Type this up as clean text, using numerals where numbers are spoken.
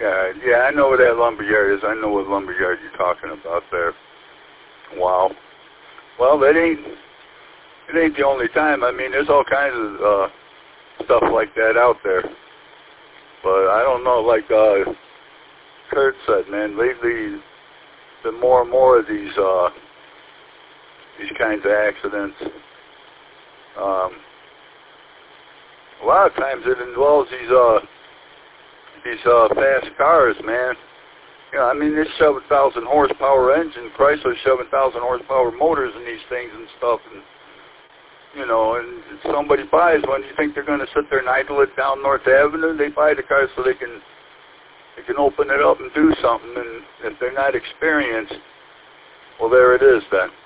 Yeah, I know where that lumberyard is. I know what lumberyard you're talking about there. Wow. Well, it ain't the only time. I mean, there's all kinds of stuff like that out there. But I don't know, like Kurt said, man, lately been more and more of these kinds of accidents. A lot of times it involves these fast cars, man. You know, I mean, they shove 1,000 horsepower engine. Chrysler's shoving 1,000 horsepower motors in these things and stuff, and you know, and somebody buys one. You think they're going to sit there and idle it down North Avenue? They buy the car so they can open it up and do something. And if they're not experienced, well, there it is then.